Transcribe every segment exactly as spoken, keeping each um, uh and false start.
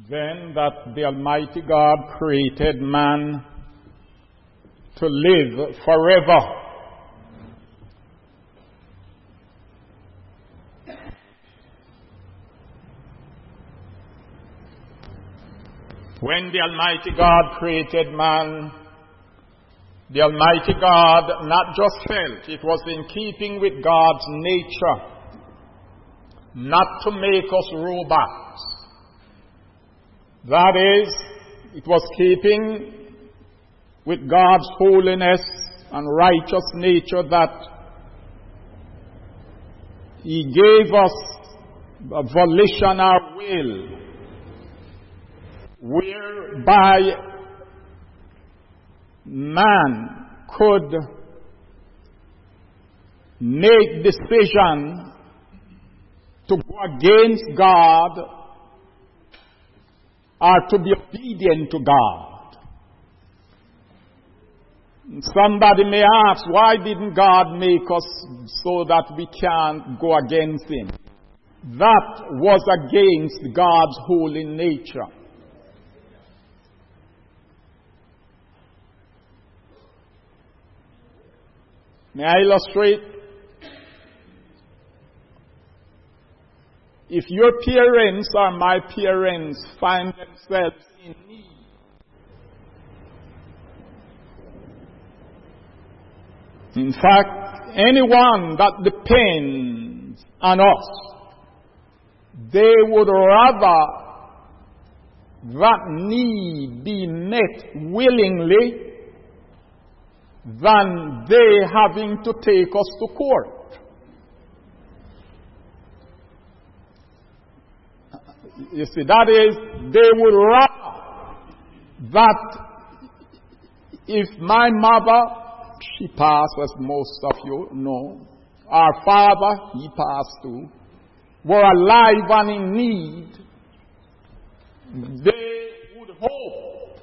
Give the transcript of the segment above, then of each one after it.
Then that the Almighty God created man to live forever. When the Almighty God created man, the Almighty God not just felt, it was in keeping with God's nature not to make us robots. That is, it was keeping with God's holiness and righteous nature that He gave us a volition or will, whereby man could make decision to go against God or to be obedient to God. Somebody may ask, why didn't God make us so that we can't go against Him? That was against God's holy nature. May I illustrate? If your parents or my parents find themselves in need, in fact, anyone that depends on us, they would rather that need be met willingly than they having to take us to court. You see, that is, they would rather that if my mother, she passed, as most of you know, our father, he passed too, were alive and in need, they would hope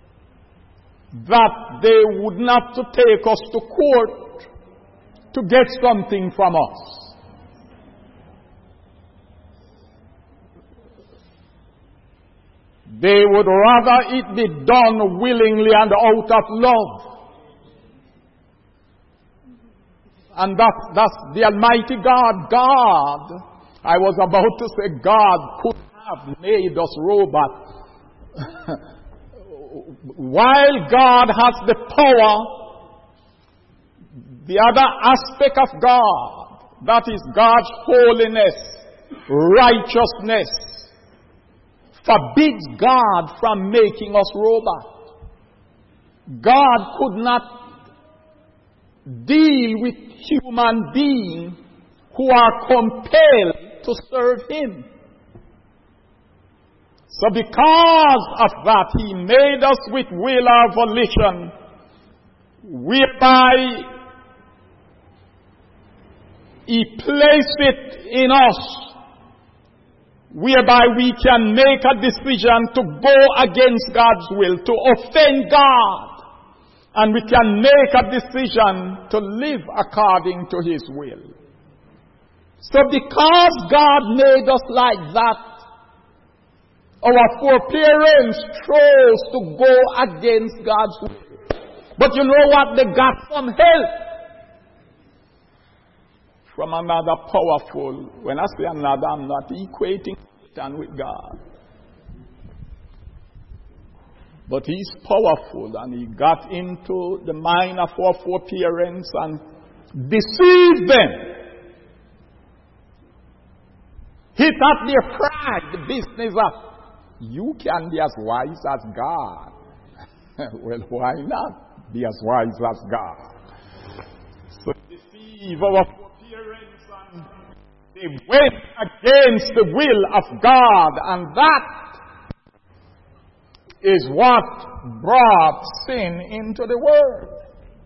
that they would not to take us to court to get something from us. They would rather it be done willingly and out of love. And that's, that's the Almighty God. God, I was about to say God could have made us robots. While God has the power, the other aspect of God, that is God's holiness, righteousness, forbids God from making us robots. God could not deal with human beings who are compelled to serve Him. So because of that, He made us with will or volition, whereby He placed it in us, whereby we can make a decision to go against God's will, to offend God. And we can make a decision to live according to His will. So because God made us like that, our foreparents chose to go against God's will. But you know what? They got some help from another powerful. When I say another, I'm not equating Satan with God. But he's powerful, and he got into the mind of our foreparents and deceived them. Hit at their pride, the business of, you can be as wise as God. Well, why not be as wise as God? So deceive our foreparents, and they went against the will of God, and that is what brought sin into the world.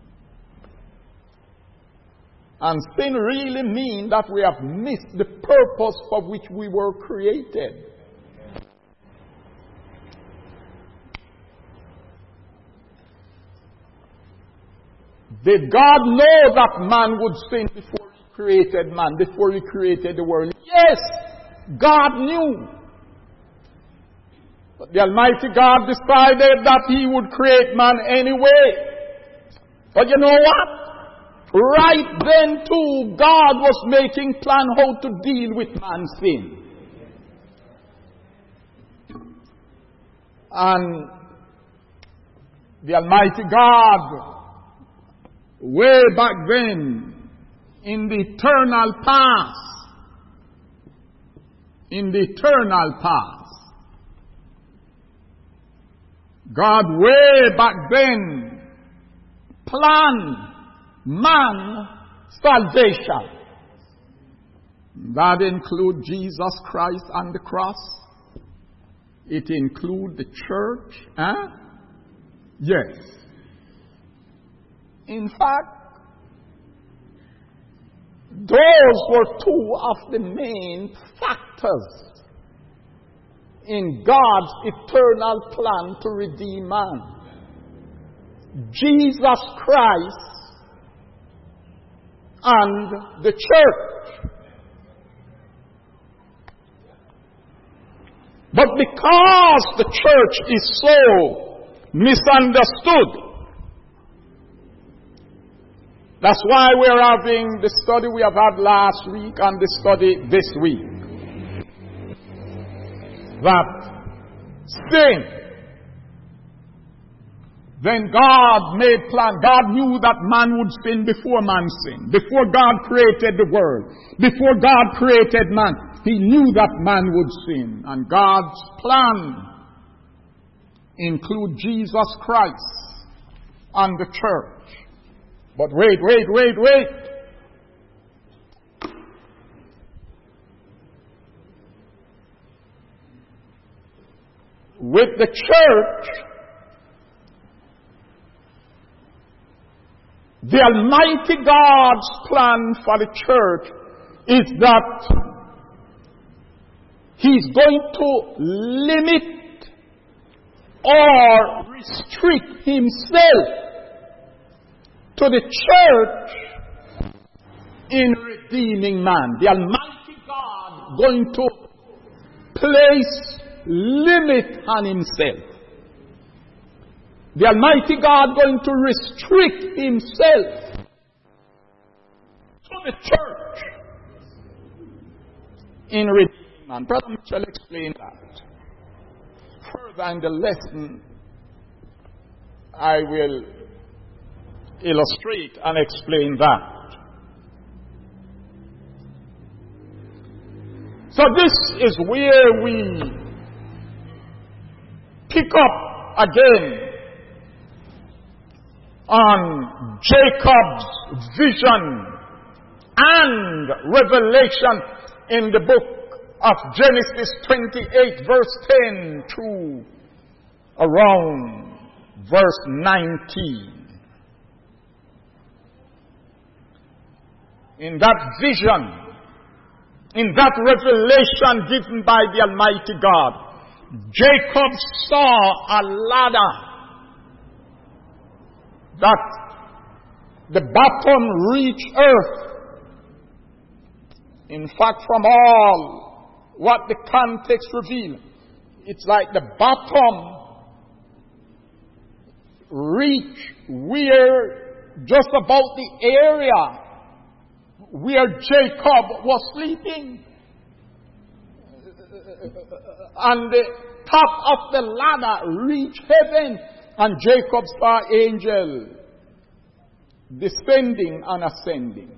And sin really means that we have missed the purpose for which we were created. Did God know that man would sin before He created man, before He created the world? Yes, God knew. But the Almighty God decided that He would create man anyway. But you know what? Right then too, God was making plan how to deal with man's sin. And the Almighty God, way back then, in the eternal past, in the eternal past, God way back then planned man salvation. That includes Jesus Christ on the cross. It includes the church. Huh? Yes. In fact, those were two of the main factors in God's eternal plan to redeem man. Jesus Christ and the church. But because the church is so misunderstood, that's why we're having the study we have had last week and the study this week. That sin, then God made plan. God knew that man would sin before man sinned. Before God created the world. Before God created man. He knew that man would sin. And God's plan include Jesus Christ and the church. But wait, wait, wait, wait. With the church, the Almighty God's plan for the church is that He's going to limit or restrict Himself to the church in redeeming man. The Almighty God going to place limit on Himself. The Almighty God going to restrict Himself to the church in redeeming man. Brother Mitchell explained that. Further in the lesson, I will illustrate and explain that. So this is where we pick up again on Jacob's vision and revelation in the book of Genesis twenty-eight, verse ten through around verse nineteen. In that vision, in that revelation given by the Almighty God, Jacob saw a ladder that the bottom reached earth. In fact, from all what the context reveals, it's like the bottom reached where just about the area where Jacob was sleeping. And the top of the ladder reached heaven, and Jacob saw angel descending and ascending.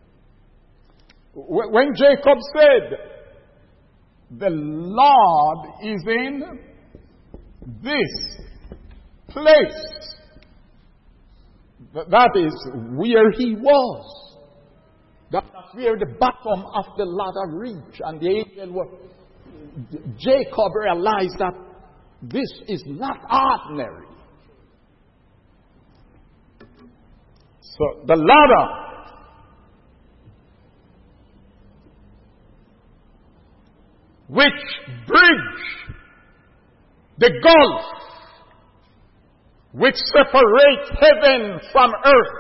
When Jacob said, "The Lord is in this place," that is where he was. That's where the bottom of the ladder reached, and the angel was. Jacob realized that this is not ordinary. So the ladder which bridge the gulf which separates heaven from earth,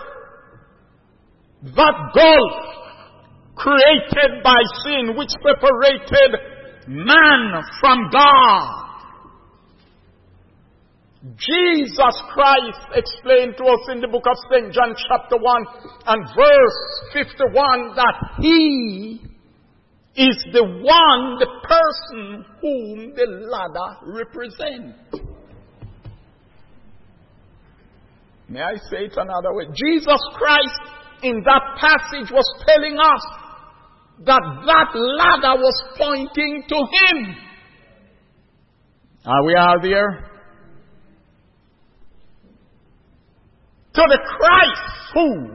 that gulf created by sin which separated man from God, Jesus Christ explained to us in the book of Saint John chapter one and verse fifty-one that He is the one, the person whom the ladder represents. May I say it another way? Jesus Christ in that passage was telling us that that ladder was pointing to Him. Are we all there? To the Christ who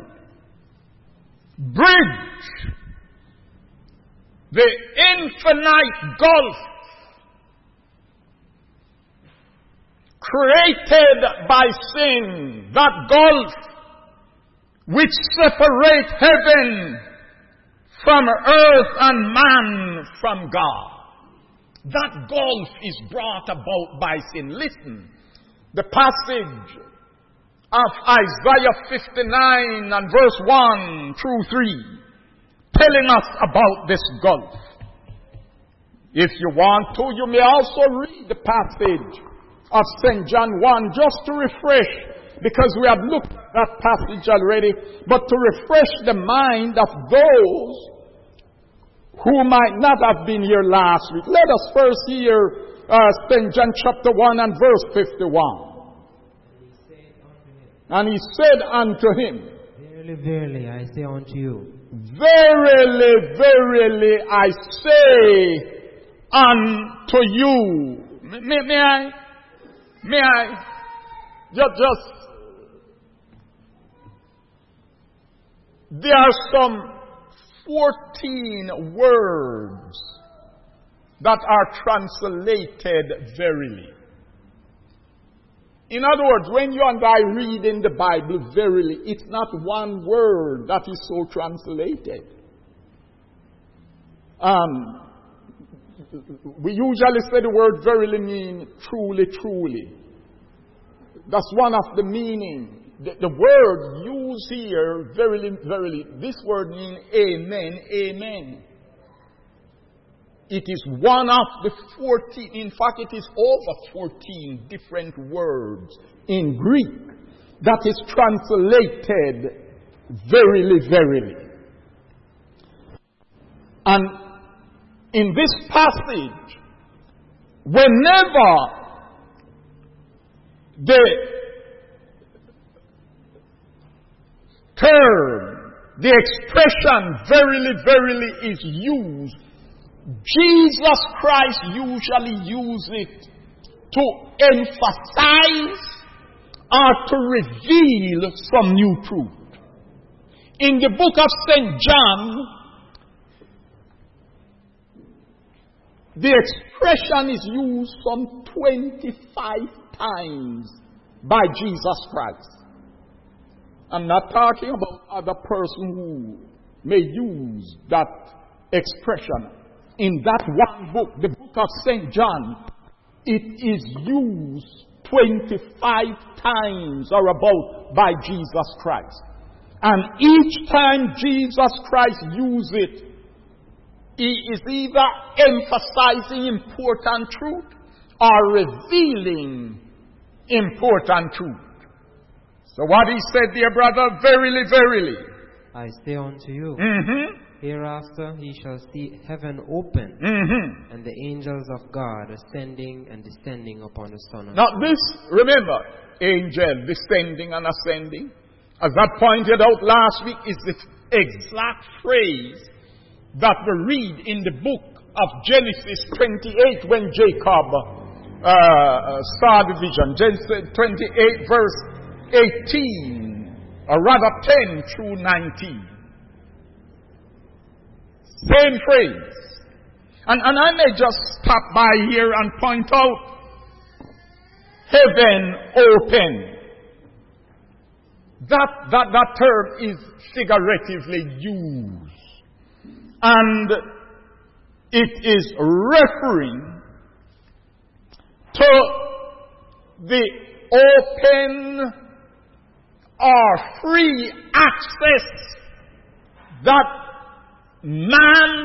bridged the infinite gulf created by sin, that gulf which separates heaven from earth and man from God. That gulf is brought about by sin. Listen, the passage of Isaiah fifty-nine and verse one through three, telling us about this gulf. If you want to, you may also read the passage of Saint John one just to refresh, because we have looked at that passage already, but to refresh the mind of those who might not have been here last week. Let us first hear uh, Saint John chapter one and verse fifty-one. And he said unto him, Verily, verily, I say unto you, Verily, verily, I say unto you. May, may I, may I, just, just, there are some fourteen words that are translated verily. In other words, when you and I read in the Bible, verily, it's not one word that is so translated. Um, we usually say the word verily mean truly, truly. That's one of the meaning. The, the word used here, verily, verily, this word means amen, amen. It is one of the fourteen, in fact it is over fourteen different words in Greek that is translated verily, verily. And in this passage, whenever the term, the expression verily, verily is used, Jesus Christ usually uses it to emphasize or to reveal some new truth. In the book of Saint John, the expression is used some twenty-five times by Jesus Christ. I'm not talking about other person who may use that expression. In that one book, the book of Saint John, it is used twenty-five times or about by Jesus Christ. And each time Jesus Christ uses it, He is either emphasizing important truth or revealing important truth. So what he said, dear brother, verily, verily, I say unto you, mm-hmm. hereafter he shall see heaven open, Mm-hmm. and the angels of God ascending and descending upon the Son of Now God. this, remember, angel descending and ascending, as I pointed out last week, is the exact phrase that we read in the book of Genesis twenty-eight when Jacob uh, saw the vision. Genesis twenty-eight verse eighteen, or rather ten through nineteen. Same phrase. And, and I may just stop by here and point out heaven open. That, that, that term is figuratively used. And it is referring to the open or free access that man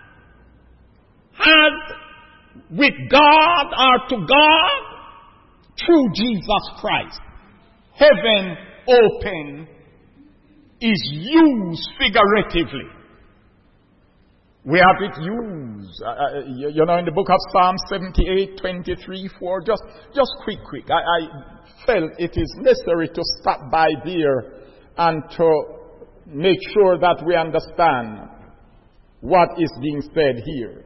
has with God or to God through Jesus Christ. Heaven open is used figuratively. We have it used, uh, you, you know, in the book of Psalm seventy-eight, twenty-three, four. Just, just quick, quick. I, I felt it is necessary to stop by there and to make sure that we understand what is being said here.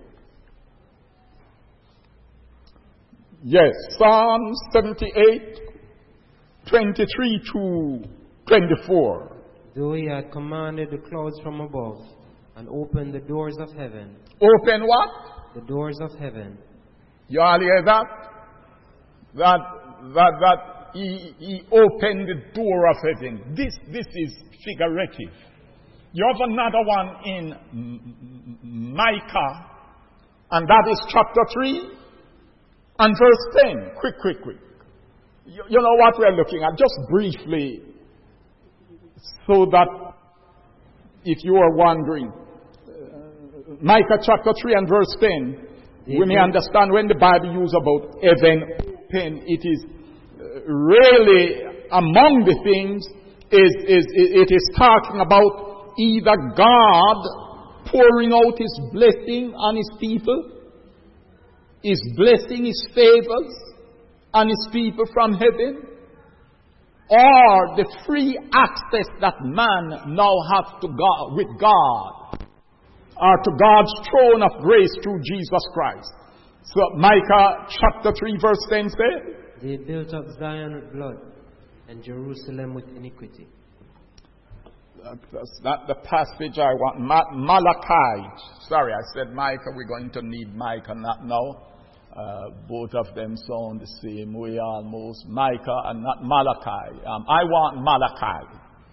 Yes, Psalm seventy-eight, twenty-three to twenty-four. Though he had commanded the clouds from above and opened the doors of heaven. Open what? The doors of heaven. You all hear that? That, that, that he, he opened the door of heaven. This, this is figurative. You have another one in Micah, and that is chapter three and verse ten. Quick, quick, quick. You, you know what we're looking at? Just briefly, so that if you are wondering. Uh, Micah chapter three and verse ten, we may understand when the Bible uses about heaven open, it is really among the things, is, is, it is talking about either God pouring out His blessing on His people, His blessing, His favors on His people from heaven, or the free access that man now has to God, with God, or to God's throne of grace through Jesus Christ. So Micah chapter three verse ten says, they built up Zion with blood and Jerusalem with iniquity. That's not the passage I want. Ma- Malachi. Sorry, I said Micah. We're going to need Micah, not now. Uh, both of them sound the same way almost. Micah and not Malachi. Um, I want Malachi.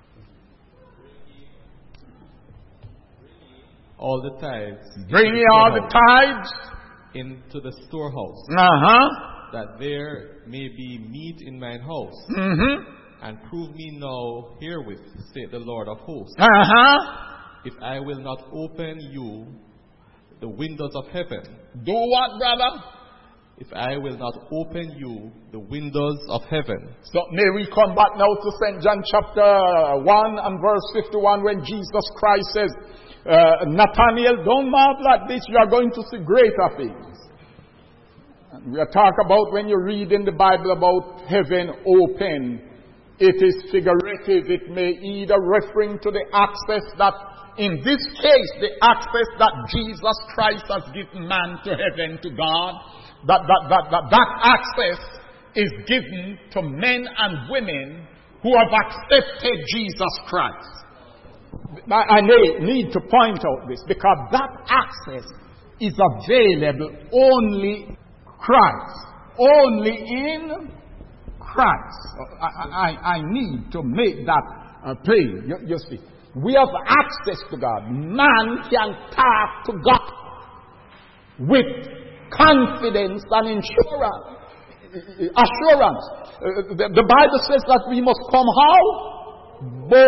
All the tithes. Bring ye all the tithes into the storehouse. Uh-huh. That there may be meat in mine house. Mm-hmm. And prove me now herewith, saith the Lord of hosts. Uh-huh. If I will not open you the windows of heaven. Do what, brother? If I will not open you the windows of heaven. So may we come back now to Saint John chapter one and verse fifty-one, when Jesus Christ says, uh, Nathanael, don't marvel at this, you are going to see greater things. And we are talking about, when you read in the Bible about heaven open, it is figurative. It may either referring to the access that, in this case, the access that Jesus Christ has given man to heaven, to God, that that, that, that, that access is given to men and women who have accepted Jesus Christ. I, I need to point out this, because that access is available only Christ. Only in Christ. I, I, I need to make that uh, plain. You, you see, we have access to God. Man can talk to God with confidence and insurance, assurance. Uh, the, the Bible says that we must come how?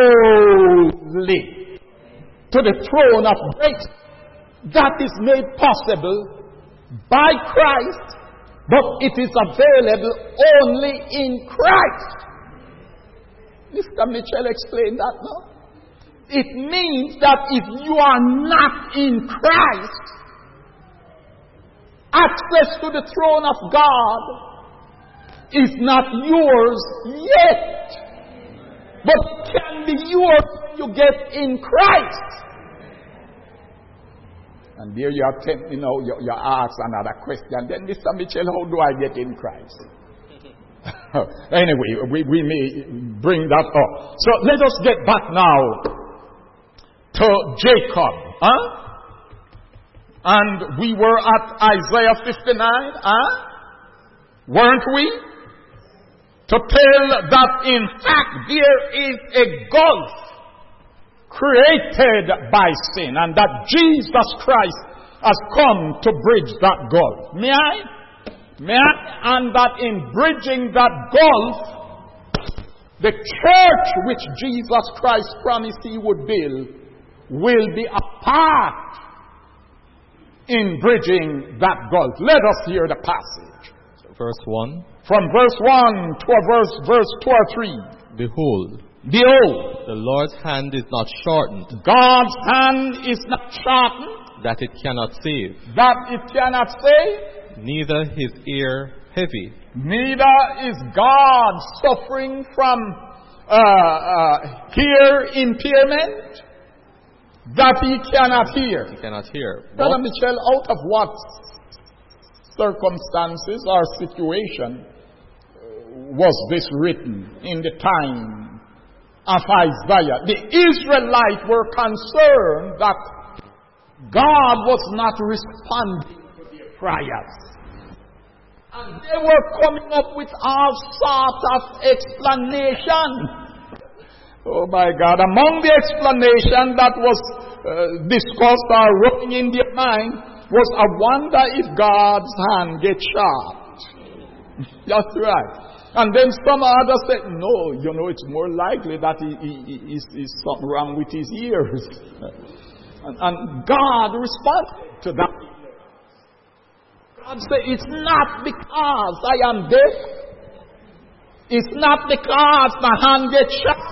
Boldly to the throne of grace. That is made possible by Christ, but it is available only in Christ. Mister Mitchell explained that now. It means that if you are not in Christ, access to the throne of God is not yours yet, but can be yours when you get in Christ. And there you are tempted, you know, you, you ask another question. Then, Mister Mitchell, how do I get in Christ? Anyway, we, we may bring that up. So let us get back now to Jacob. Huh? And we were at Isaiah fifty-nine. Huh? Weren't we? To tell that in fact there is a gulf created by sin, and that Jesus Christ has come to bridge that gulf. May I? May I? And that in bridging that gulf, the church which Jesus Christ promised He would build will be a part in bridging that gulf. Let us hear the passage. verse one. From verse one to a verse, verse two or three. Behold, Behold, the Lord's hand is not shortened, God's hand is not shortened, that it cannot save, that it cannot save, neither his ear heavy, neither is God suffering from uh, uh, hear impairment, that he cannot hear. he cannot hear. Brother But Mitchell, out of what circumstances or situation was this written in the time of Isaiah? The Israelites were concerned that God was not responding to their prayers. And they were coming up with all sorts of explanation. Oh my God, among the explanation that was uh, discussed or running in their mind was, I wonder if God's hand gets sharp. That's right. And then some others said, no, you know, it's more likely that he, he, he is, is something wrong with his ears. And, and God responded to that. God said, it's not because I am deaf. It's not because my hand gets sharp.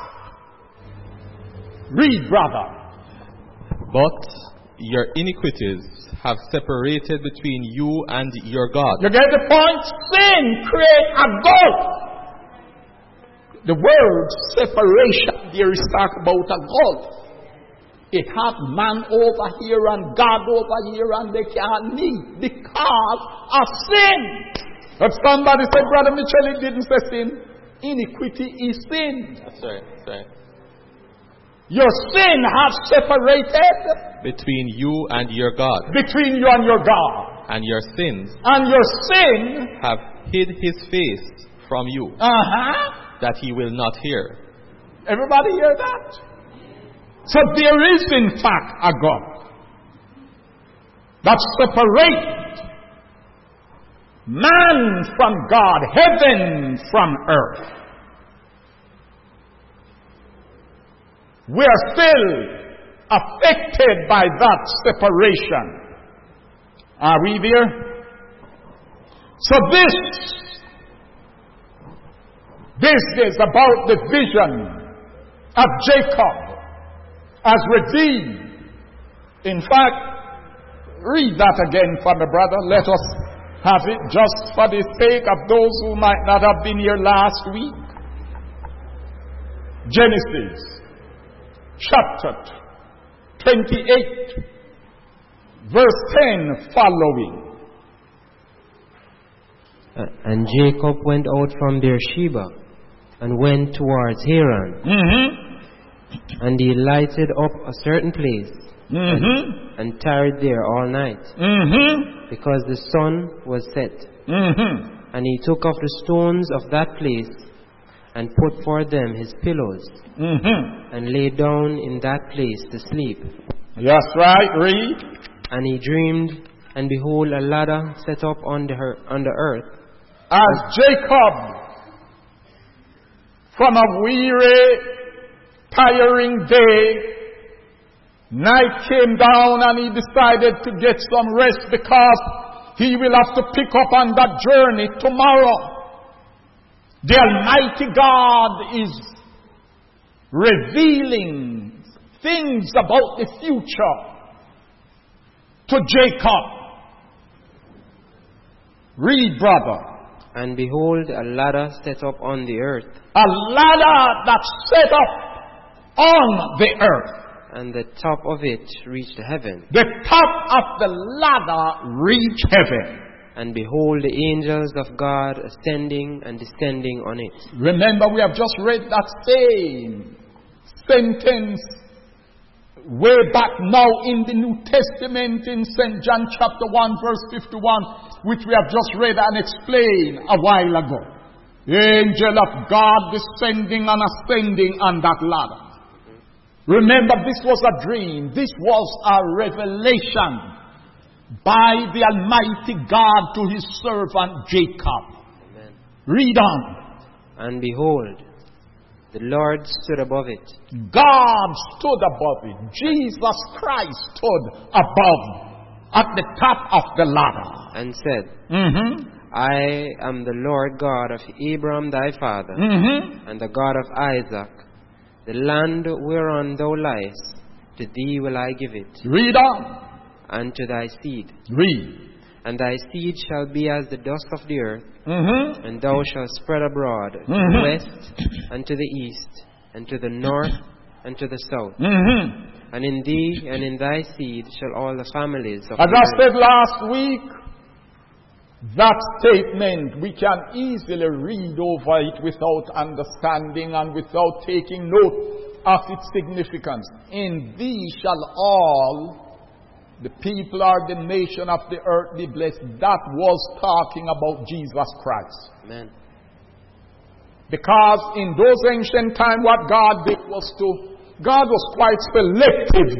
Read, brother. But your iniquities have separated between you and your God. You get the point? Sin creates a gulf. The word separation there is talk about a gulf. It has man over here and God over here, and they can't meet because of sin. But somebody said, Brother Mitchell, it didn't say sin. Iniquity is sin. That's right, that's right. Your sin has separated Between you and your God. between you and your God. And your sins And your sin, have hid his face from you, uh-huh. that he will not hear. Everybody hear that? So there is in fact a God that separates man from God, heaven from earth. We are still affected by that separation. Are we there? So this, this is about the vision of Jacob as redeemed. In fact, read that again for me, brother. Let us have it just for the sake of those who might not have been here last week. Genesis chapter twenty-eight, verse ten following. Uh, and Jacob went out from Beersheba and went towards Haran. Mm-hmm. And he lighted up a certain place Mm-hmm. and tarried there all night, Mm-hmm. because the sun was set. Mm-hmm. And he took off the stones of that place and put for them his pillows, Mm-hmm. and lay down in that place to sleep. Yes, right. Read. And he dreamed, and behold, a ladder set up on the, her- on the earth. As Jacob, from a weary, tiring day, night came down and he decided to get some rest because he will have to pick up on that journey tomorrow. The Almighty God is revealing things about the future to Jacob. Read, brother. And behold, a ladder set up on the earth, A ladder that's set up on the earth. and the top of it reached heaven. The top of the ladder reached heaven. And behold, the angels of God ascending and descending on it. Remember, we have just read that same sentence way back now in the New Testament in Saint John chapter one verse fifty-one, which we have just read and explained a while ago. The angel of God descending and ascending on that ladder. Remember, this was a dream. This was a revelation by the Almighty God to his servant Jacob. Amen. Read on. And behold, the Lord stood above it, God stood above it. Jesus Christ stood above, at the top of the ladder. and said, Mm-hmm. I am the Lord God of Abraham thy father, Mm-hmm. and the God of Isaac. The land whereon thou liest, to thee will I give it, Read on. and to thy seed. Read. And thy seed shall be as the dust of the earth, Mm-hmm. and thou shalt spread abroad to the Mhm. west, and to the east, and to the north, and to the south. Mm-hmm. And in thee and in thy seed shall all the families of As the I earth. said last week, that statement, we can easily read over it without understanding and without taking note of its significance. In thee shall all the people or the nation of the earth be blessed. That was talking about Jesus Christ. Amen. Because in those ancient times, what God did was to, God was quite selective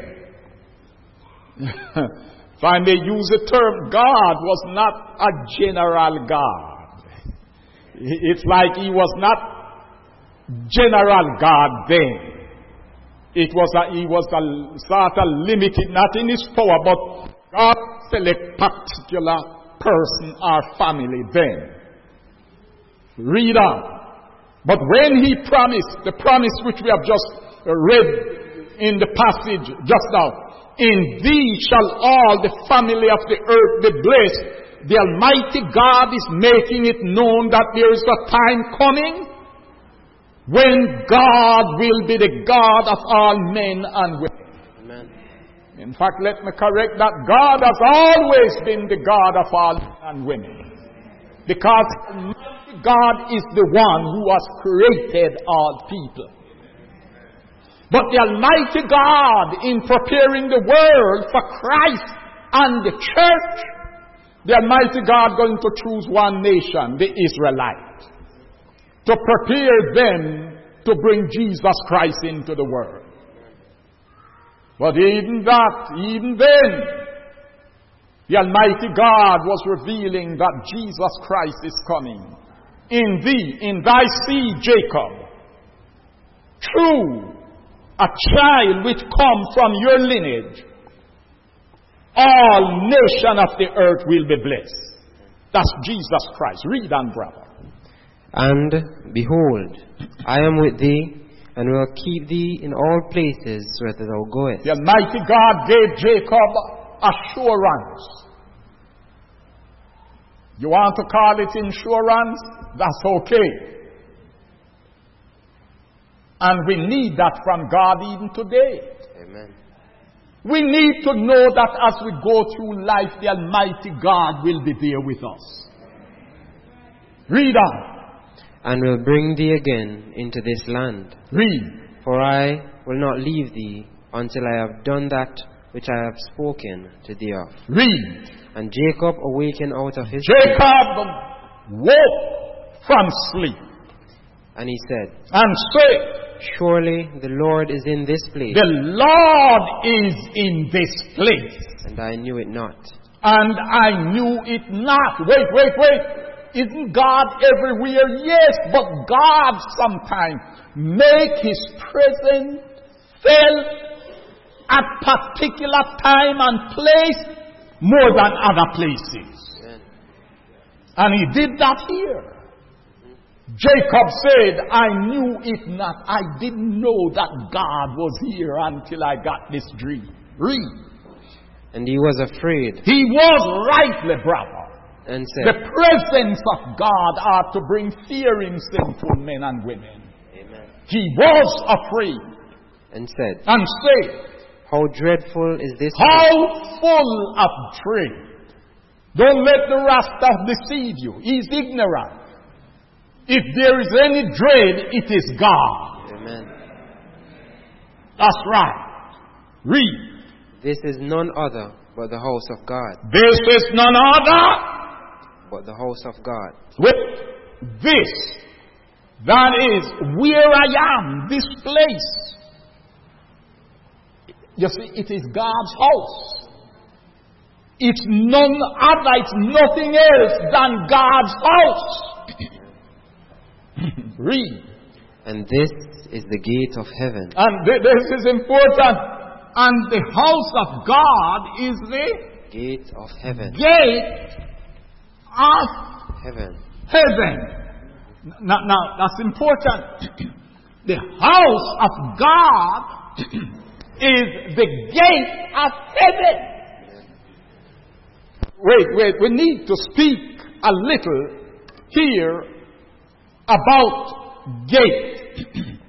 then. If I may use the term, God was not a general God. It's like He was not general God then. It was a, He was a sort of limited, not in His power, but God select particular person or family then. Read on. But when He promised, the promise which we have just read in the passage just now, in thee shall all the family of the earth be blessed. The Almighty God is making it known that there is a time coming when God will be the God of all men and women. Amen. In fact, let me correct that. God has always been the God of all men and women. Because Almighty God is the one who has created all people. But the Almighty God, in preparing the world for Christ and the church, the Almighty God going to choose one nation, the Israelites, to prepare them to bring Jesus Christ into the world. But even that, even then, the Almighty God was revealing that Jesus Christ is coming. In thee, in thy seed, Jacob, true, a child which come from your lineage, all nation of the earth will be blessed. That's Jesus Christ. Read on, brother. And behold, I am with thee, and will keep thee in all places where thou goest. The Almighty God gave Jacob assurance. You want to call it insurance? That's okay. And we need that from God even today. Amen. We need to know that as we go through life, the Almighty God will be there with us. Read on. And will bring thee again into this land. Read. For I will not leave thee until I have done that which I have spoken to thee of. Read. And Jacob awakened out of his Jacob woke from sleep. And he said, And said, Surely the Lord is in this place. the Lord is in this place. And I knew it not. And I knew it not. Wait, wait, wait. Isn't God everywhere? Yes, but God sometimes make His presence felt at particular time and place more than other places. Amen. And He did that here. Jacob said, I knew it not. I didn't know that God was here until I got this dream. Read. And he was afraid, He was rightly, brother. and The said, presence of God ought to bring fear in sinful men and women. Amen. He was afraid And said, and said, How dreadful is this how full of dread. Don't let the Rasta deceive you. He's ignorant. If there is any dread, it is God. Amen. That's right. Read. This is none other but the house of God. This is none other But the house of God. with this. That is where I am, this place. You see, it is God's house. It's none other, it's nothing else than God's house. Read. And this is the gate of heaven. And th- this is important. And the house of God is the Gate of heaven. gate of heaven. heaven. Now, now that's important. The house of God is the gate of heaven. Wait, wait, we need to speak a little here about gate.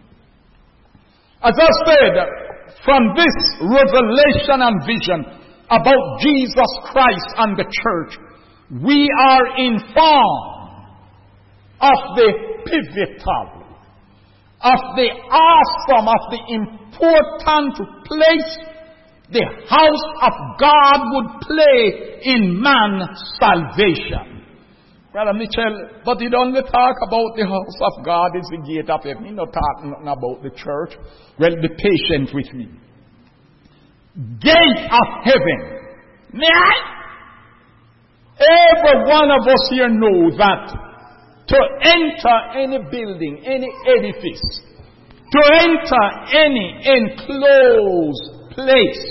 As I said, from this revelation and vision about Jesus Christ and the church, we are informed of the pivotal, of the awesome, of the important place the house of God would play in man's salvation. Brother Mitchell, but he don't talk about the house of God is the gate of heaven. He not talk nothing about the church. Well, be patient with me. Gate of heaven. May I? Every one of us here know that to enter any building, any edifice, to enter any enclosed place,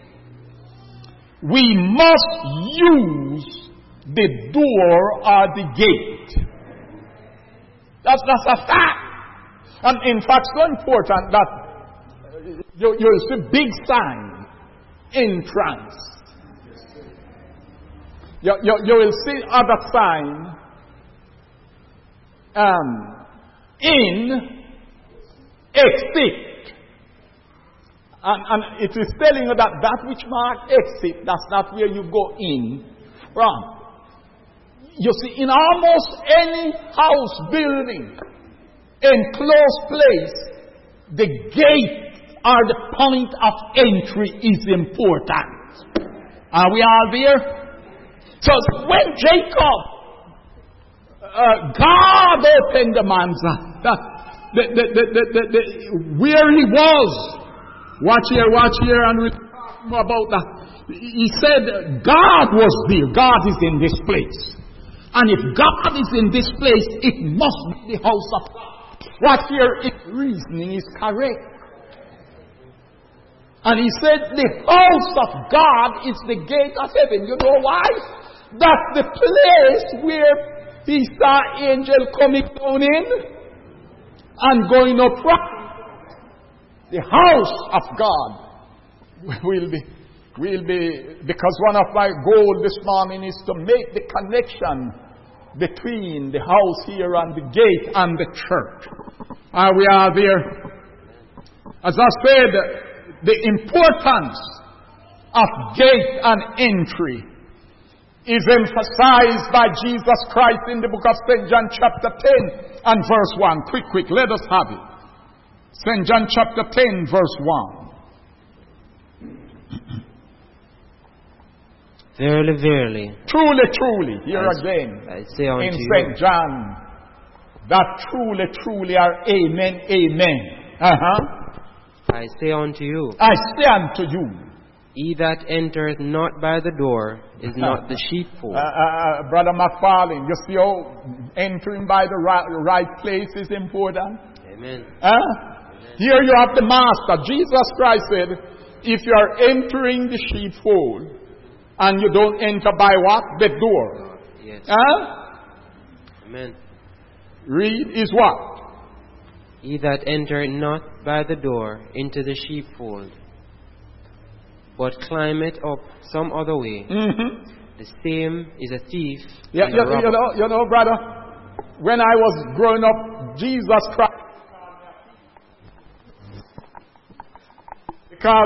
we must use the door or the gate. That's, that's a fact. And in fact, so important that you, you'll see big sign, entrance. You, you, you will see other sign, um, in, exit. And, and it is telling you that that which mark exit, that's not where you go in from. You see, in almost any house building, enclosed place, the gate or the point of entry is important. Are we all there? So when Jacob, uh, God opened the man's eyes, the, the, the, the, the, the, where he was. Watch here, watch here, and we'll talk more about that. He said God was there. God is in this place. And if God is in this place, it must be the house of God. Watch here, his reasoning is correct. And he said the house of God is the gate of heaven. You know why? That's the place where he saw angel coming down in and going up front. The house of God will be, will be, because one of my goals this morning is to make the connection between the house here and the gate and the church. Are we are there? As I said, the importance of gate and entry is emphasized by Jesus Christ in the book of Saint John chapter ten and verse one. Quick, quick, let us have it. Saint John chapter ten, verse one. Verily, verily. Truly, truly. Here I, again. I say unto in you. Saint John. That truly, truly are amen, amen. Uh-huh. I say unto you. I say unto you. He that entereth not by the door is not the sheepfold. Uh, uh, Brother McFarlane, you see how entering by the right, right place is important? Amen. Huh? Here you have the master. Jesus Christ said, if you are entering the sheepfold and you don't enter by what? The door. Yes. Huh? Amen. Read is what? He that entereth not by the door into the sheepfold, but climbeth up some other way, Mm-hmm. the same is a thief. Yeah, and a you, robber. you know, you know, brother, when I was growing up, Jesus Christ, because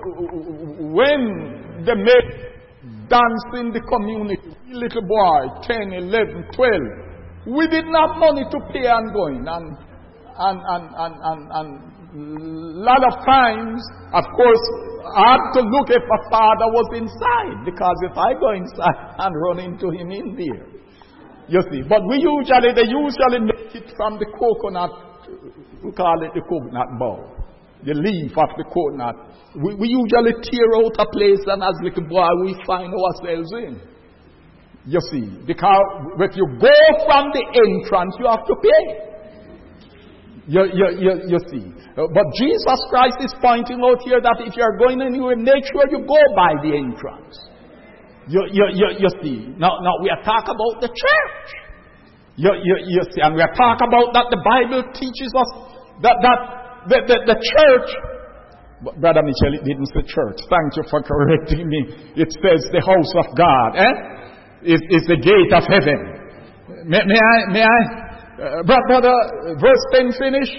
when they made dance in the community, little boy, ten, eleven, twelve, we didn't have money to pay and going. And, and, and, and, and, and a lot of times, of course, I had to look if my father was inside, because if I go inside and run into him in there, you see. But we usually, they usually make it from the coconut, we call it the coconut bowl. The leaf of the coconut. We, we usually tear out a place, and as little boy we find ourselves in. You see, because if you go from the entrance, you have to pay. You, you, you, you see. But Jesus Christ is pointing out here that if you are going anywhere, make sure you go by the entrance. You, you, you, you see, now, now we are talking about the church. You, you, you see, and we are talking about that the Bible teaches us that, that the, the, the church, Brother Mitchell, it didn't say church. Thank you for correcting me. It says the house of God, eh? Is, is the gate of heaven. May, may I, may I, uh, brother, verse ten finish?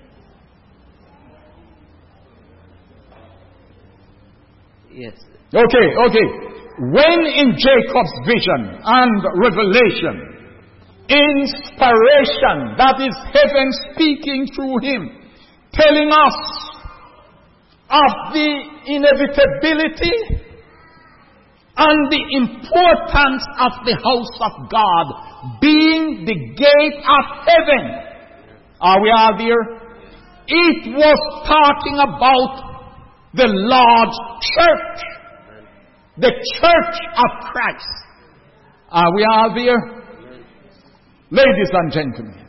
Yes. Okay, okay. When in Jacob's vision and revelation, inspiration, that is heaven speaking through him, telling us of the inevitability and the importance of the house of God being the gate of heaven. Are we all there? It was talking about the Lord's church, the church of Christ. Are we all there? Ladies and gentlemen,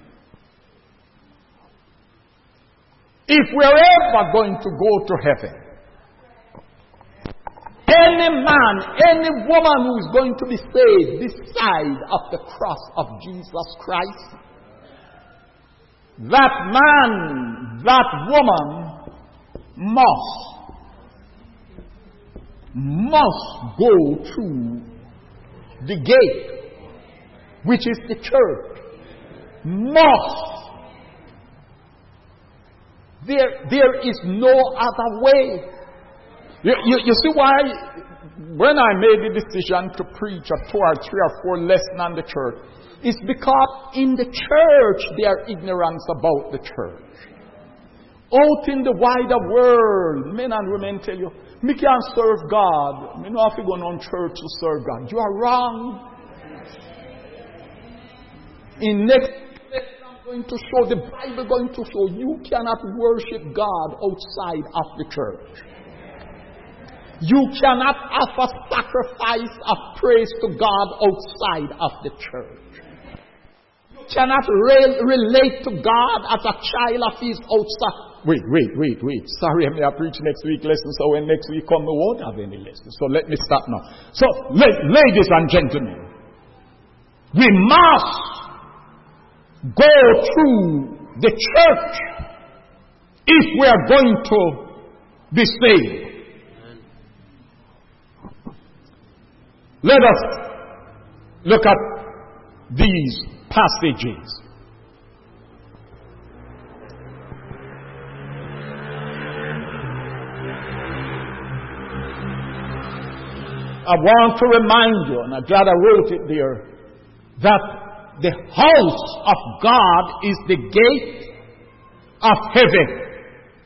if we're ever going to go to heaven, any man, any woman who is going to be saved this side of the cross of Jesus Christ, that man, that woman must, must go through the gate, which is the church. Must. There, there is no other way. You, you, you see why, when I made the decision to preach a two or three or four lessons on the church, it's because in the church there is ignorance about the church. Out in the wider world, men and women tell you, me can't serve God. Me know if you go on church to serve God. You are wrong. In next I'm going to show, the Bible going to show, you cannot worship God outside of the church. You cannot offer sacrifice of praise to God outside of the church. You cannot re- relate to God as a child of his outside. Wait, wait, wait, wait. Sorry, I may have preached next week lesson, so when next week come, we won't have any lessons. So let me start now. So, la- ladies and gentlemen, we must go through the church if we are going to be saved. Let us look at these passages. I want to remind you, and I'm glad I wrote it there, that the house of God is the gate of heaven.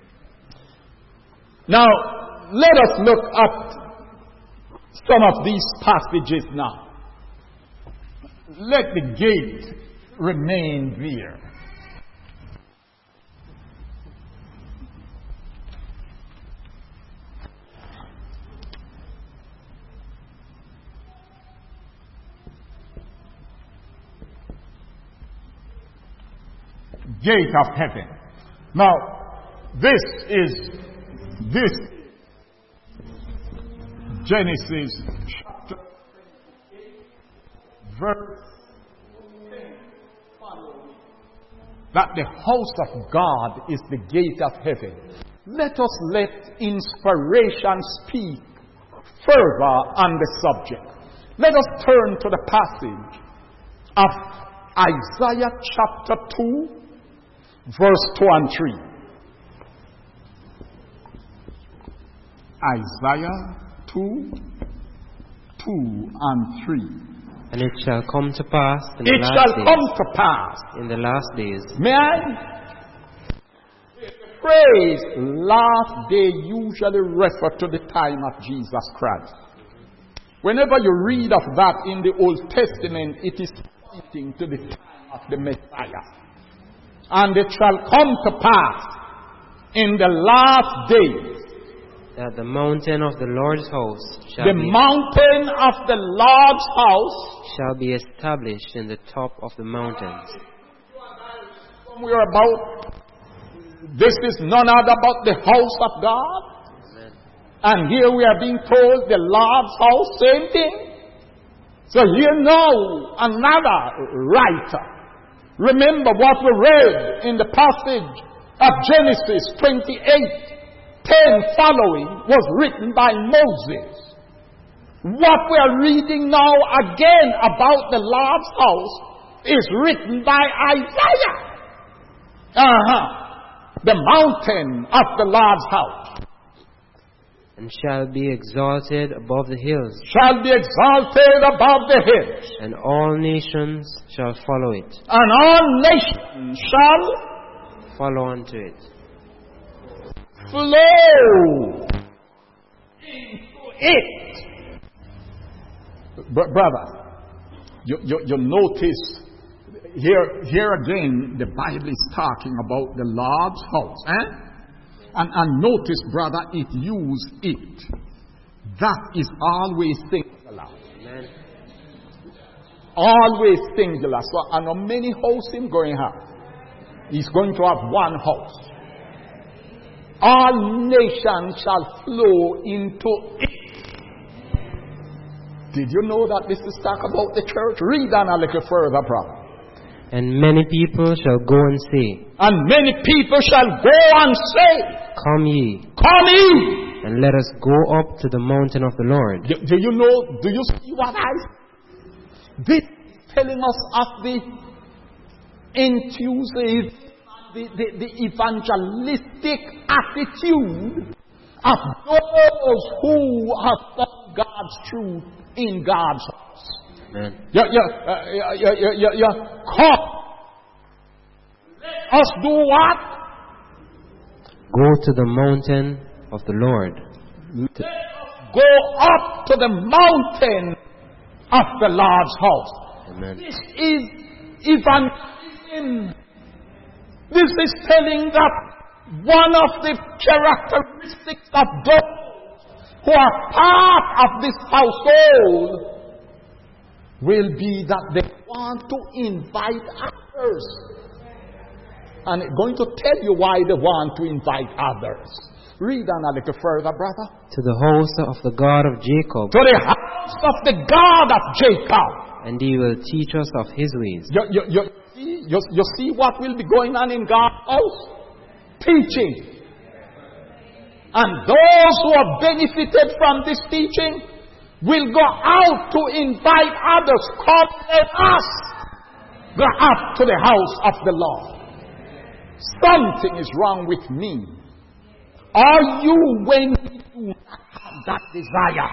Now, let us look at some of these passages now. Let the gate remain there. Gate of heaven. Now, this is this Genesis chapter eight, verse ten. That the house of God is the gate of heaven. Let us let inspiration speak further on the subject. Let us turn to the passage of Isaiah chapter two, verse two and three. Isaiah two, two and three. And it shall come to pass in the It last shall days, come to pass. in the last days. May I? The phrase last day usually refer to the time of Jesus Christ. Whenever you read of that in the Old Testament, it is pointing to the time of the Messiah. And it shall come to pass in the last days that the mountain of the Lord's house shall the be, mountain of the Lord's house shall be established in the top of the mountains. somewhere about. This is none other but the house of God. Amen. And here we are being told the Lord's house, same thing. So you know another writer. Remember what we read in the passage of Genesis twenty-eight, ten following was written by Moses. What we are reading now again about the Lord's house is written by Isaiah. Uh-huh. The mountain of the Lord's house. And shall be exalted above the hills. Shall be exalted above the hills. And all nations shall follow it. And all nations shall follow unto it. Flow into it. Br- brother, you, you, you notice here, here again, the Bible is talking about the Lord's house. Eh? And, and notice, brother, it used it. That is always singular. Amen. Always singular. So I know many houses him going to have. He's going to have one house. All nations shall flow into it. Did you know that this is talk about the church? Read on a little further, brother. And many people shall go and say. And many people shall go and say. Come ye. Come ye. And let us go up to the mountain of the Lord. Do, do you know, do you see what I... This is telling us of the enthusiasm, the, the, the evangelistic attitude of those who have found God's truth in God's house. Amen. Yeah, yeah, uh, yeah, yeah, yeah, yeah, yeah. Come. Let us do what? Go to the mountain of the Lord. Let us go up to the mountain of the Lord's house. Amen. This is evangelism. This is telling that one of the characteristics of those who are part of this household will be that they want to invite others. And it's going to tell you why they want to invite others. Read on a little further, brother. To the house of the God of Jacob. To the house of the God of Jacob. And he will teach us of his ways. You, you, you, see, you, you see what will be going on in God's house? Teaching. And those who have benefited from this teaching will go out to invite others. Come, let us go up to the house of the Lord. Something is wrong with me. Are you when you do not have that desire?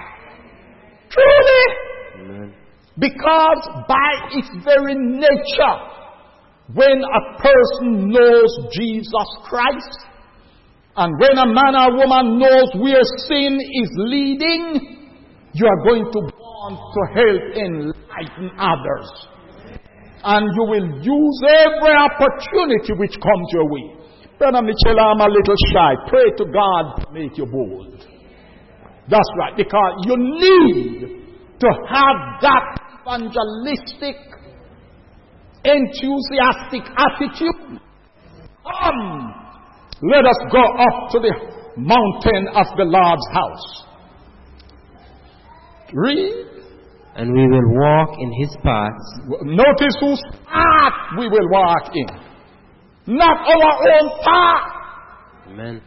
Truly. Amen. Because by its very nature, when a person knows Jesus Christ, and when a man or woman knows where sin is leading, you are going to want to help enlighten others. And you will use every opportunity which comes your way. Brother Mitchell, I'm a little shy. Pray to God to make you bold. That's right. Because you need to have that evangelistic, enthusiastic attitude. Come, let us go up to the mountain of the Lord's house. Read. And we will walk in his paths. Notice whose path we will walk in. Not our own path. Amen.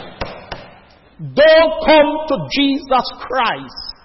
Don't come to Jesus Christ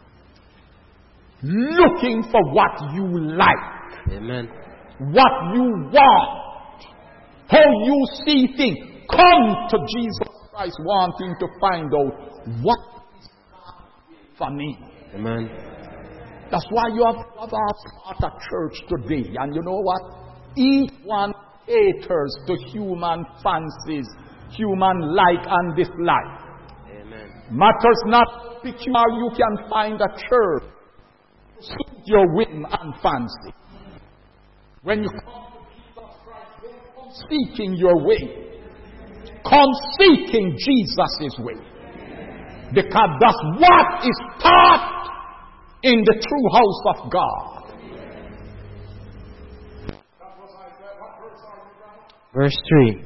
looking for what you like. Amen. What you want. How you see things. Come to Jesus Christ wanting to find out what is for me. Amen. That's why you have start a church today. And you know what? Each one caters to human fancies, human like and dislike. Amen. Matters not peculiar, you can find a church to suit your whim and fancy. When you come to Jesus Christ, don't come seeking your way. Come seeking Jesus' way. Because that's what is taught in the true house of God. Verse three.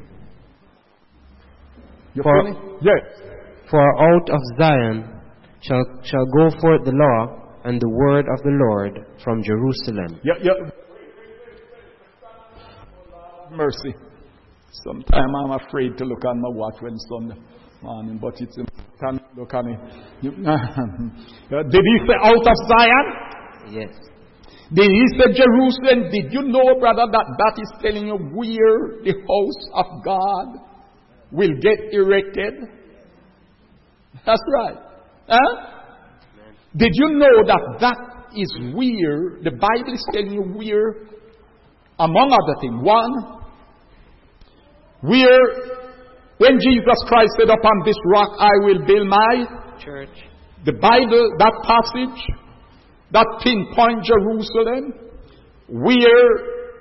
You For- feel it? Yes. For out of Zion shall, shall go forth the law and the word of the Lord from Jerusalem. Yeah, yeah. Mercy. Sometimes I'm afraid to look at my watch when Sunday morning, but it's can look at it. Did he say out of Zion? Yes. Did he say Jerusalem? Did you know, brother, that that is telling you where the house of God will get erected? That's right. Huh? Did you know that that is where the Bible is telling you where, among other things, one, where when Jesus Christ said, upon this rock I will build my church. The Bible, that passage, that pinpoint Jerusalem, where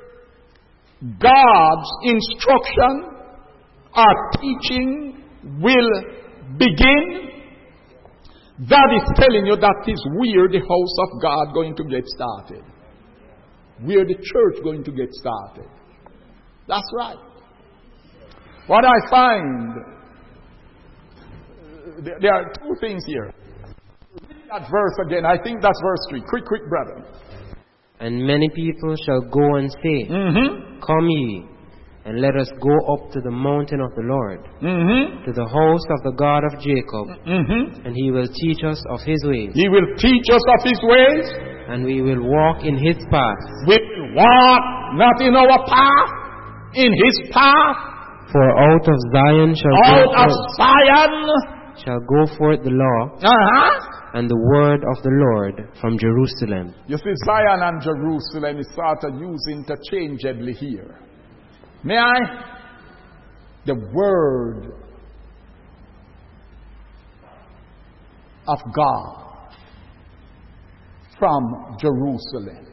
God's instruction or teaching will begin. That is telling you that is where the house of God going to get started. Where the church going to get started. That's right. What I find, there are two things here. Read that verse again. I think that's verse three. Quick, quick, brother. And many people shall go and say, Mm-hmm. Come ye, and let us go up to the mountain of the Lord, Mm-hmm. to the house of the God of Jacob, Mm-hmm. and he will teach us of his ways, He will teach us of His ways. and we will walk in his paths. We will walk not in our path, in His path. For out of Zion shall Out go of forth, Zion. shall go forth the law Uh-huh. and the word of the Lord from Jerusalem. You see, Zion and Jerusalem is sort of used interchangeably here. May I? The word of God from Jerusalem.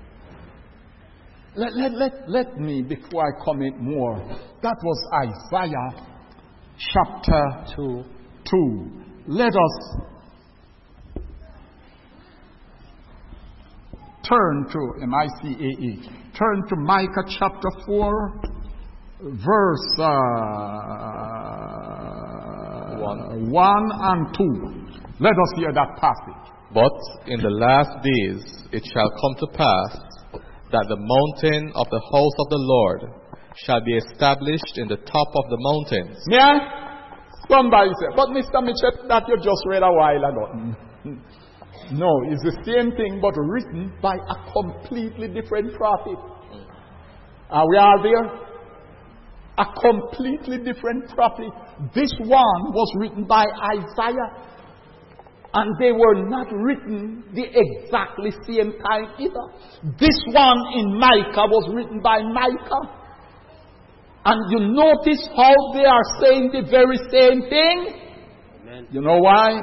Let, let, let, let me, before I comment more, that was Isaiah chapter two. two. Let us turn to M I C A E. Turn to Micah chapter four, verse uh, One. one and two. Let us hear that passage. But in the last days it shall come to pass that the mountain of the house of the Lord shall be established in the top of the mountains. May I? Somebody said, but Mister Mitchell, that you just read a while ago. No, it's the same thing but written by a completely different prophet. Are we all there? A completely different prophet. This one was written by Isaiah. And they were not written the exactly same time either. This one in Micah was written by Micah. And you notice how they are saying the very same thing? Amen. You know why?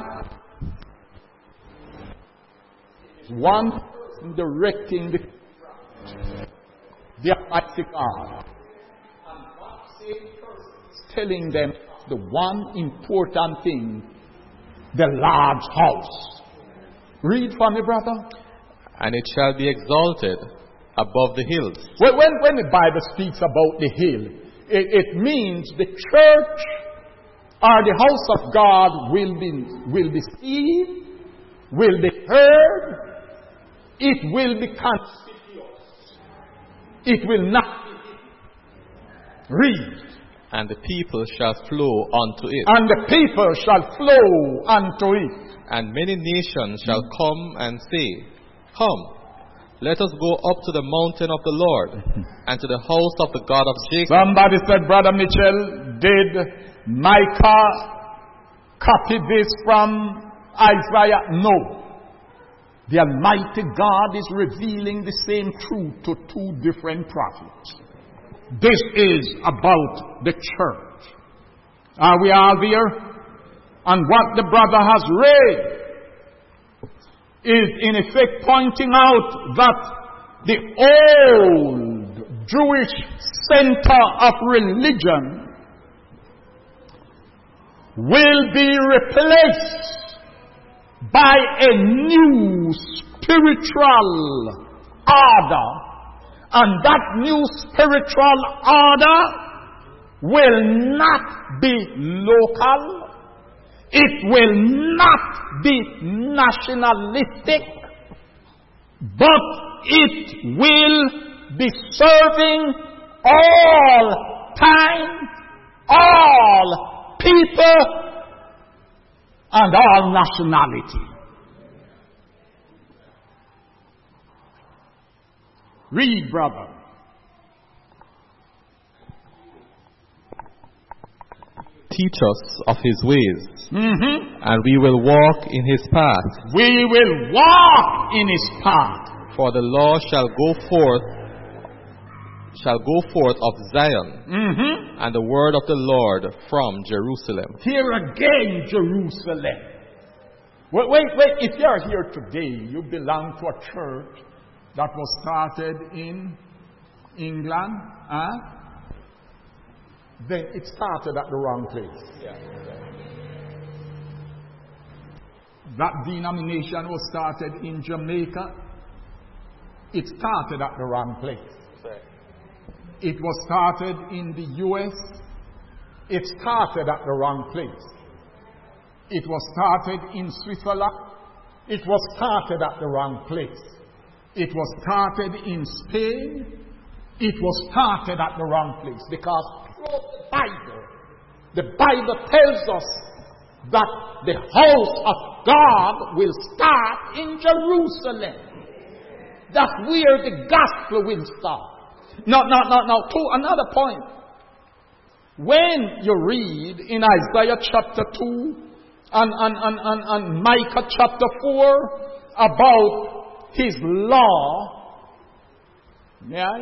One person directing the the Almighty God. And one same person is telling them the one important thing. The large house. Read for me, brother. And it shall be exalted above the hills. When, when, when the Bible speaks about the hill, it, it means the church or the house of God will be, will be seen, will be heard, it will be conspicuous. It will not be. Read. And the people shall flow unto it. And the people shall flow unto it. And many nations shall come and say, Come, let us go up to the mountain of the Lord, and to the house of the God of Jacob. Somebody said, Brother Mitchell, did Micah copy this from Isaiah? No. The Almighty God is revealing the same truth to two different prophets. This is about the church. Are we all there? And what the brother has read is in effect pointing out that the old Jewish center of religion will be replaced by a new spiritual order. And that new spiritual order will not be local. It will not be nationalistic. but it will be serving all time, all people, and all nationality. Read, brother. Teach us of his ways, Mm-hmm. and we will walk in his paths. We will walk in his path. For the law shall go forth, shall go forth of Zion, Mm-hmm. and the word of the Lord from Jerusalem. Here again, Jerusalem. Wait, wait, wait. If you're here today, you belong to a church that was started in England, huh? Then it started at the wrong place. That denomination was started in Jamaica. It started at the wrong place. It was started in the U S. It started at the wrong place. It was started in Switzerland. It was started at the wrong place. It was started in Spain. It was started at the wrong place. Because through the Bible, the Bible tells us that the house of God will start in Jerusalem. That's where the gospel will start. Now, now, now, now, to another point. When you read in Isaiah chapter two and, and, and, and, and Micah chapter four about his law, may I?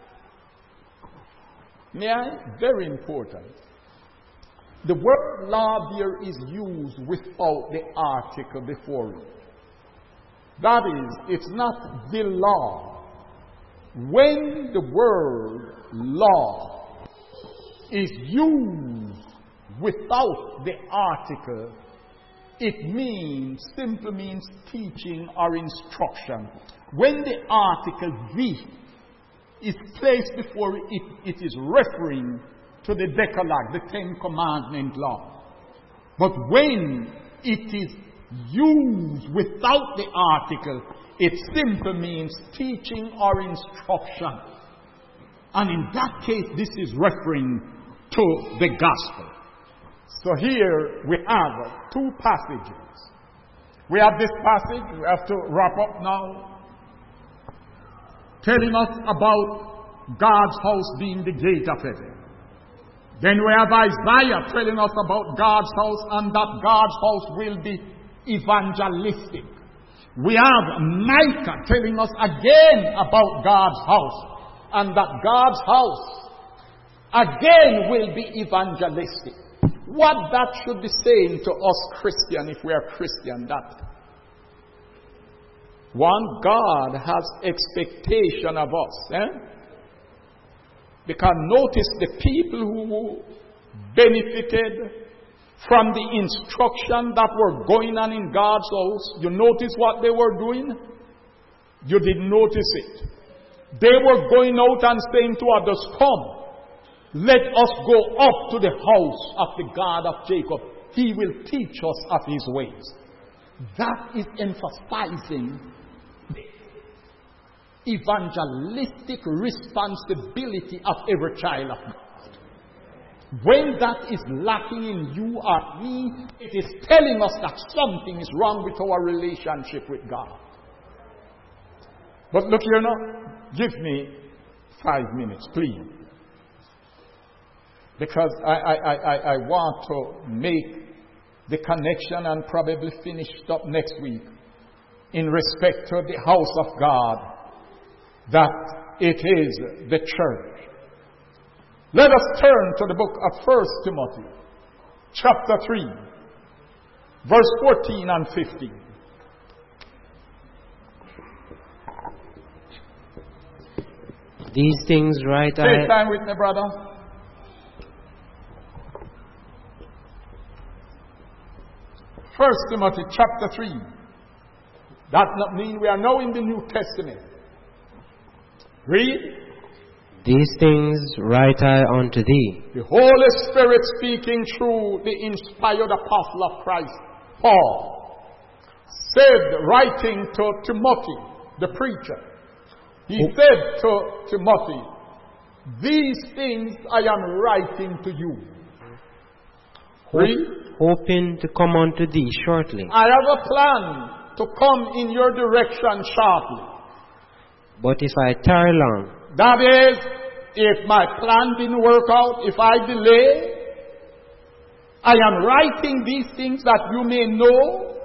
May I? Very important. The word law there is used without the article before it. That is, it's not the law. When the word law is used without the article, it means, simply means teaching or instruction. When the article the is placed before it, it is referring to the Decalogue, the Ten Commandment law. But when it is used without the article, it simply means teaching or instruction. And in that case, this is referring to the gospel. So here we have two passages. We have this passage, we have to wrap up now, telling us about God's house being the gate of heaven. Then we have Isaiah telling us about God's house and that God's house will be evangelistic. We have Micah telling us again about God's house and that God's house again will be evangelistic. What that should be saying to us Christian, if we are Christian, that one, God has expectation of us. Eh? Because notice the people who benefited from the instruction that were going on in God's house, you notice what they were doing? You didn't notice it. They were going out and saying to others, come, let us go up to the house of the God of Jacob. He will teach us of his ways. That is emphasizing the evangelistic responsibility of every child of God. When that is lacking in you or me, it is telling us that something is wrong with our relationship with God. But look here now, give me five minutes, please. Because I, I, I, I want to make the connection and probably finish up next week in respect to the house of God, that it is the church. Let us turn to the book of First Timothy, chapter three, verse fourteen and fifteen. These things write I... Take time with me, brother. First Timothy, chapter three. That not mean we are now in the New Testament. Read. These things write I unto thee. The Holy Spirit speaking through the inspired apostle of Christ, Paul, said, writing to Timothy, the preacher. He oh. said to Timothy, these things I am writing to you. Read. Hoping to come unto thee shortly. I have a plan to come in your direction shortly. But if I tarry long, that is, if my plan didn't work out, if I delay, I am writing these things that you may know,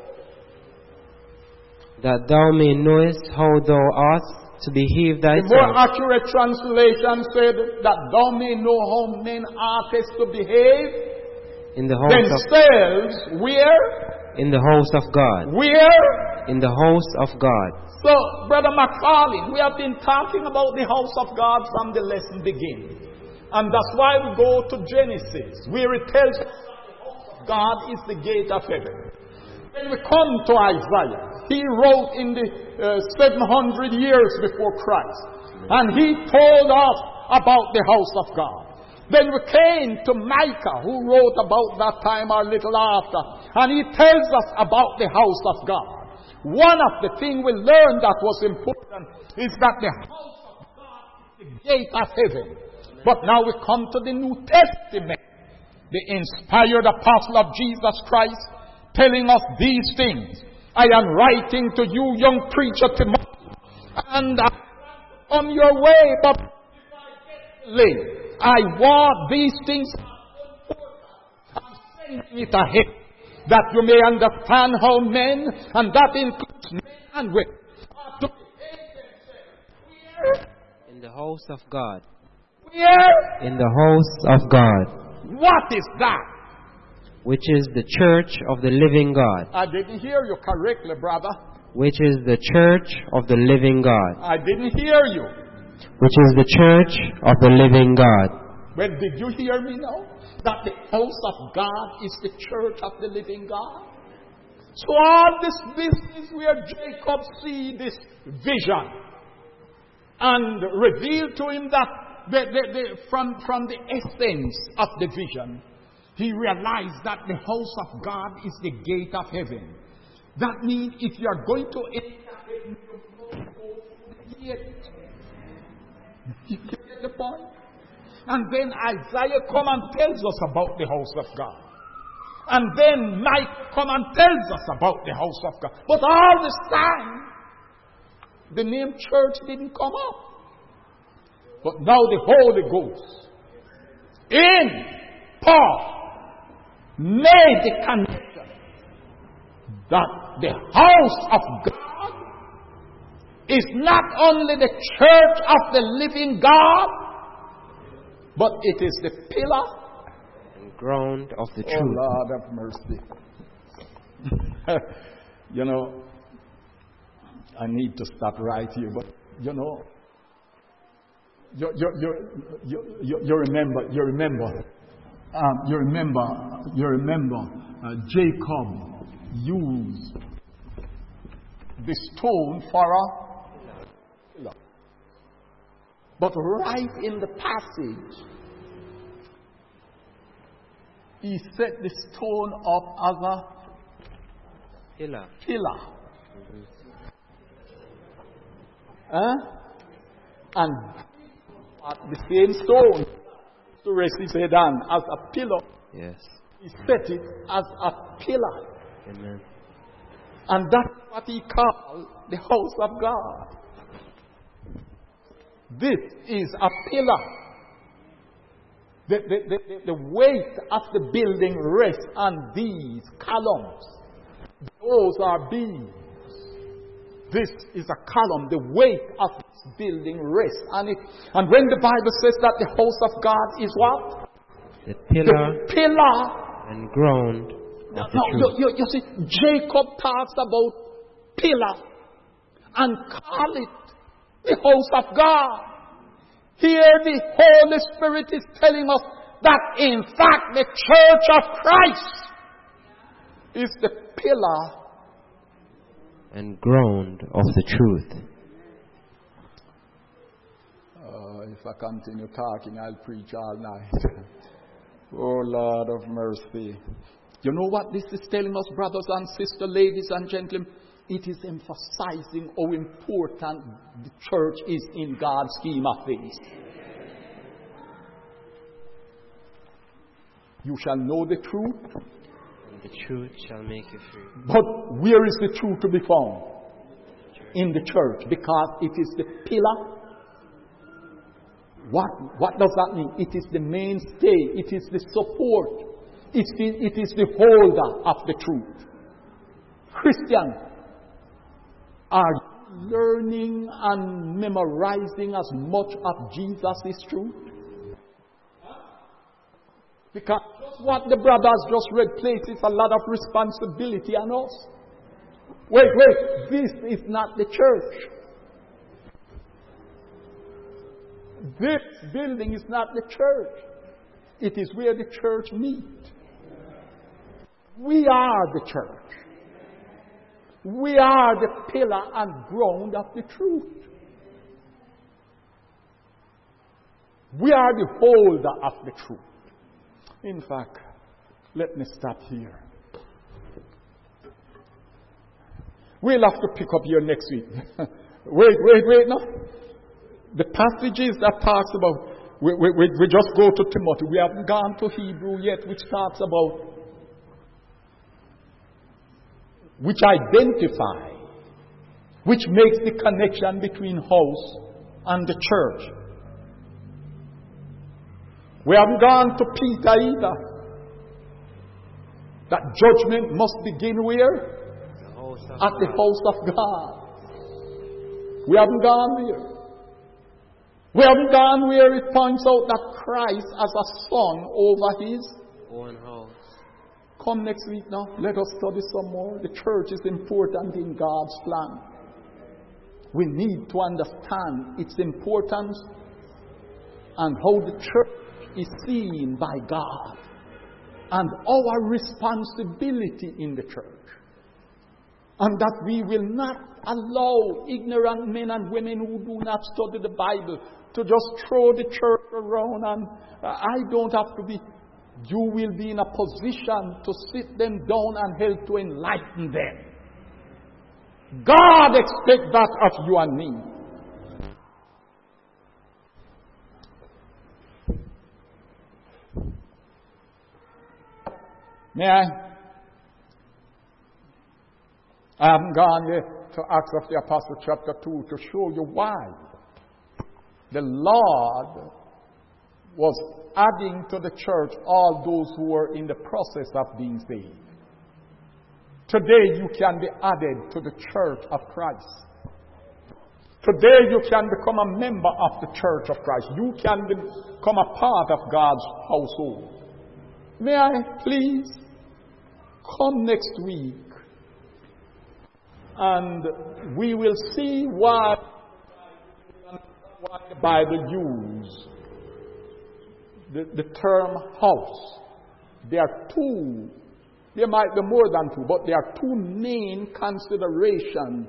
that thou may knowest how thou ought to behave thyself. The more accurate translation said that thou may know how men oughtest to behave in the house themselves, of where? In the house of God. Where? In the house of God. So, Brother McFarlane, we have been talking about the house of God from the lesson beginning. And that's why we go to Genesis, where it tells us that God is the gate of heaven. When we come to Isaiah, he wrote in the uh, seven hundred years before Christ. And he told us about the house of God. Then we came to Micah, who wrote about that time or little after. And he tells us about the house of God. One of the things we learned that was important is that the house of God is the gate of heaven. But now we come to the New Testament, the inspired apostle of Jesus Christ, telling us these things. I am writing to you, young preacher Timothy, and I am on your way, but if I get late, I want these things. I'm sending it ahead, that you may understand how men, and that includes men and women, are to behave themselves. Where? In the house of God. Where? In the house of God. What is that? Which is the church of the living God. I didn't hear you correctly, brother. Which is the church of the living God. I didn't hear you. Which is the church of the living God. Well, did you hear me now? That the house of God is the church of the living God. So all this business where Jacob see this vision and revealed to him that the, the, the, from, from the essence of the vision, he realized that the house of God is the gate of heaven. That means if you are going to enter heaven, you must go through the gate. You get the point? And then Isaiah come and tells us about the house of God. And then Mike come and tells us about the house of God. But all this time, the name church didn't come up. But now the Holy Ghost in Paul made the connection that the house of God is not only the church of the living God, but it is the pillar and ground of the oh, truth. Oh, Lord have mercy. You know, I need to stop right here, but you know, you you you you, you, you remember you remember um, you remember you remember uh, Jacob used the stone for a pillar. But right in the passage, he set the stone up as a pillar. pillar. Huh? And at the same stone to rest his head on as a pillar. Yes. He set it as a pillar. Amen. And that's what he called the house of God. This is a pillar. The, the, the, the weight of the building rests on these columns. Those are beams. This is a column. The weight of this building rests on it. And when the Bible says that the house of God is what? The pillar, the pillar and ground of no, the no, truth. you, you, you see, Jacob talks about pillar and call it the house of God. Here the Holy Spirit is telling us that in fact the church of Christ is the pillar and ground of the truth. Uh, if I continue talking, I'll preach all night. Oh Lord of mercy. You know what this is telling us, brothers and sisters, ladies and gentlemen? it is emphasizing how important the church is in God's scheme of things. You shall know the truth, and the truth shall make you free. But where is the truth to be found? In the church, because it is the pillar. What, what does that mean? It is the mainstay. It is the support. It is, it is the holder of the truth. Christian, are you learning and memorizing as much of Jesus' truth? Because just what the brothers just read places a lot of responsibility on us. Wait, wait, this is not the church. This building is not the church. It is where the church meets. We are the church. We are the pillar and ground of the truth. We are the holder of the truth. In fact, let me stop here. We'll have to pick up here next week. wait, wait, wait, no. The passages that talks about, we, we, we just go to Timothy. We haven't gone to Hebrew yet, which talks about, which identify, which makes the connection between house and the church. We haven't gone to Peter either. That judgment must begin where? At the house of God. We haven't gone there. We haven't gone where it points out that Christ as a son over his own house. Come next week now. Let us study some more. The church is important in God's plan. We need to understand its importance and how the church is seen by God and our responsibility in the church. And that we will not allow ignorant men and women who do not study the Bible to just throw the church around. And uh, I don't have to be. You will be in a position to sit them down and help to enlighten them. God expects that of you and me. May I? I haven't gone yet to Acts of the Apostle chapter two to show you why the Lord was adding to the church all those who were in the process of being saved. Today you can be added to the church of Christ. Today you can become a member of the church of Christ. You can become a part of God's household. May I please come next week and we will see what, what the Bible uses. The, the term house. There are two, there might be more than two, but there are two main considerations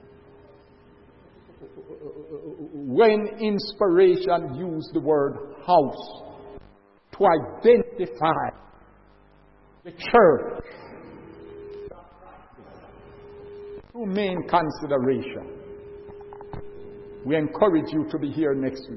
when inspiration used the word house to identify the church. Two main considerations. We encourage you to be here next week.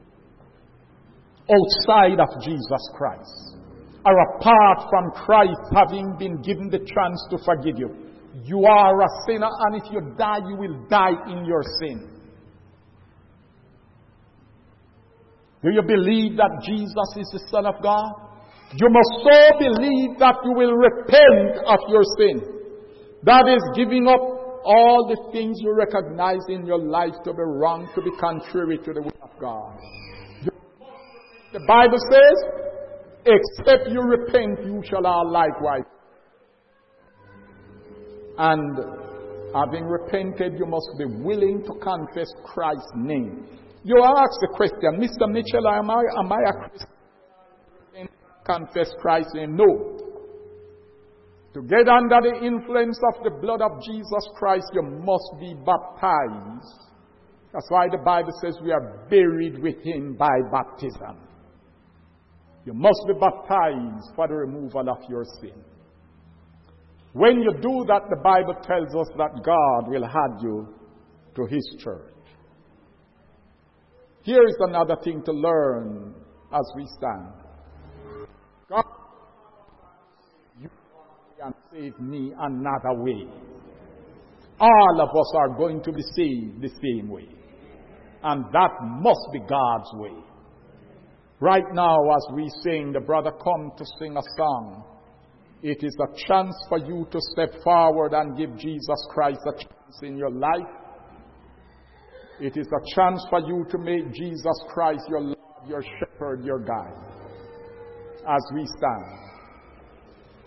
Outside of Jesus Christ, or apart from Christ having been given the chance to forgive you, you are a sinner, and if you die, you will die in your sin. Do you believe that Jesus is the Son of God? You must so believe that you will repent of your sin. That is giving up all the things you recognize in your life to be wrong, to be contrary to the will of God. The Bible says, except you repent, you shall all likewise. And having repented, you must be willing to confess Christ's name. You ask the question, Mister Mitchell, am I, am I a Christian? Confess Christ's name? No. To get under the influence of the blood of Jesus Christ, you must be baptized. That's why the Bible says we are buried with him by baptism. You must be baptized for the removal of your sin. When you do that, the Bible tells us that God will add you to His church. Here is another thing to learn as we stand. God you can save me another way. All of us are going to be saved the same way. And that must be God's way. Right now, as we sing, the brother come to sing a song. It is a chance for you to step forward and give Jesus Christ a chance in your life. It is a chance for you to make Jesus Christ your Lord, your shepherd, your guide. As we stand.